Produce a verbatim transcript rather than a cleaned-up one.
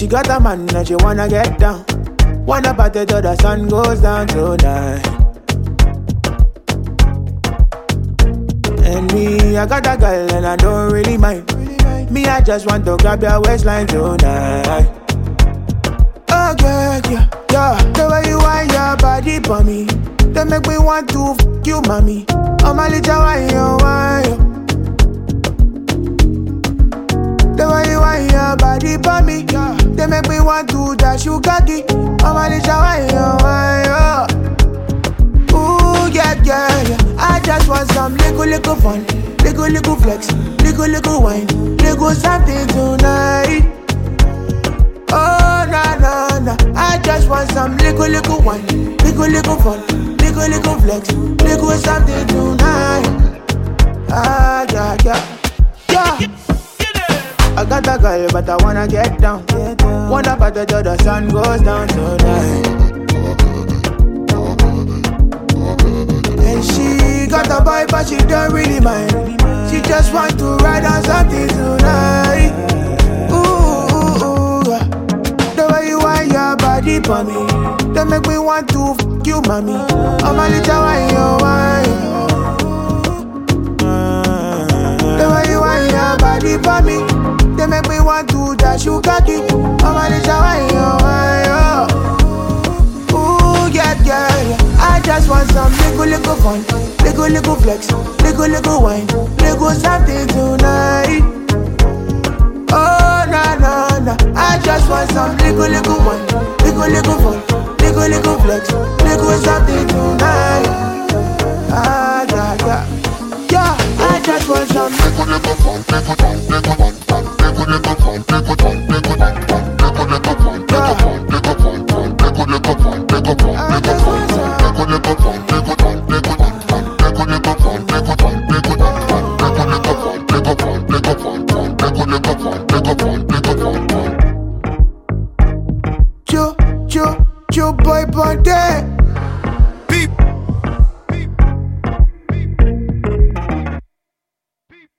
got a man that she wanna get down. Wanna party till the sun goes down tonight. And me, I got a girl and I don't really mind. Me, I just want to grab your waistline tonight. Oh yeah, yeah, yeah. The way you want your body for me, they make me want to f*** you, mommy. Oh my little why you want. The way you want your body for me, yeah. They make me want to dash you cocky. Oh my little why you want. Ooh yeah, yeah, yeah. I just want some little, little fun, little, little flex, little, little wine, little something tonight. Oh na na na, I just want some little, little wine, little, little fun, little, little flex, little something tonight. Ah yeah, yeah, yeah. I got a girl, but I wanna get down. Wanna party till the sun goes down tonight. And she got a boy, but she don't really mind. She just want to ride on something tonight. Ooh, ooh, ooh. The way you want your body for me, they make me want to f*** you, mommy. Oh my little why you want. The way you want your body for me, they make me want to dash you cocky. Oh my little why you want. Ooh yeah, yeah, yeah. I just want some little, little fun, little, little flex, little, little wine, little something tonight. Oh na na na, I just want some little, little wine, little, little fun, little, little flex, little something tonight. Ah yeah, yeah, yeah. I just want some little, little fun, little,